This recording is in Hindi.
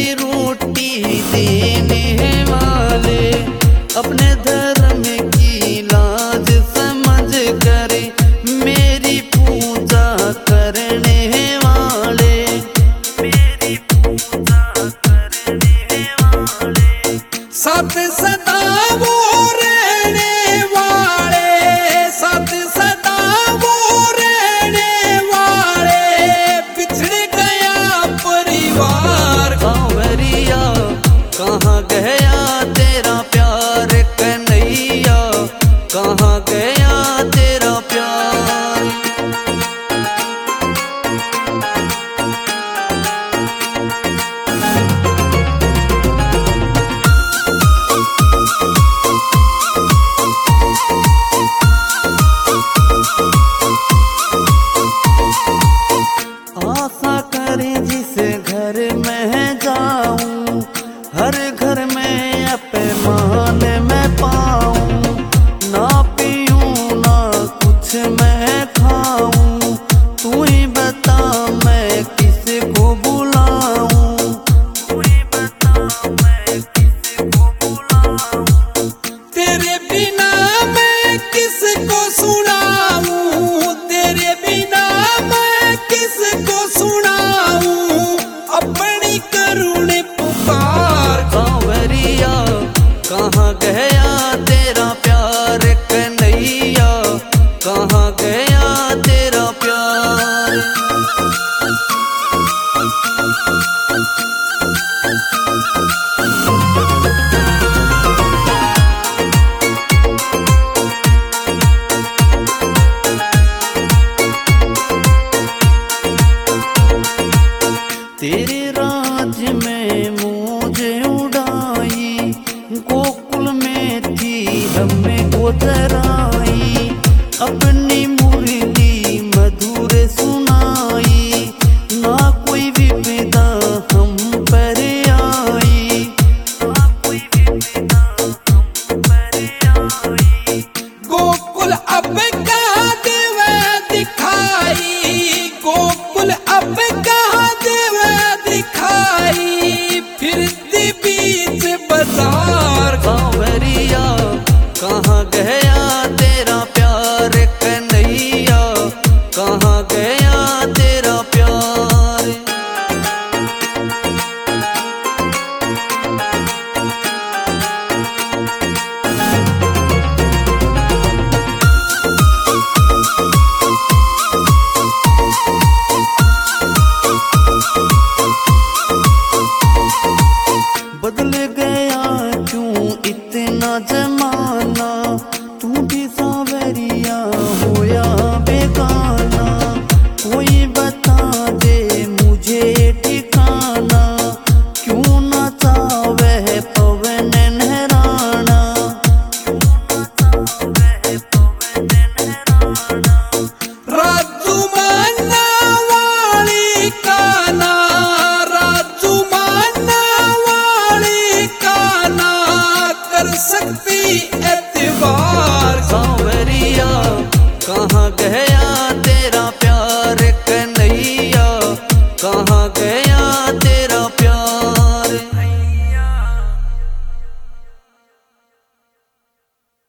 रोटी देने वाले, अपने धर्म की लाज समझ कर मेरी पूजा करने वाले, मेरी पूजा करने वाले, साथ सदा वो रहने वाले, साथ सदा वो रहने वाले, बिछड़ गया परिवार कांवरिया, कहाँ गया तेरा प्यार कन्हैया, कहाँ गया तेरा प्यार। आशा करे जिस घर में जाऊं, हर घर में अपमान मैं पाऊं, ना पीऊं ना कुछ मैं खाऊं, तू ही बता मैं किसको बुलाऊं, तू ही बता मैं किसको बुलाऊं, तेरे बिना मैं किसको सुनाऊं, तेरे बिना मैं किसको सुनाऊं, अपनी करुण पुकार कांवरिया, कहाँ गया तेरा प्यार कन्हैया, कहाँ गया तेरा प्यार। तेरे राज में मुझे उड़ाई, गोकुल में थी हमें गोदराई, अपनी मुरली मधुर सुनाई, ना कोई विपदा हम पर आई, ना कोई विपदा हम पर आई। गोकुल अब कहाँ देवे दिखाई, गोकुल अब कहाँ देवे दिखाई, फिरती बीच बाजार कांवरिया, कहाँ गया तेरा प्यार कन्हैया, कहाँ गया तेरा प्यार। बदले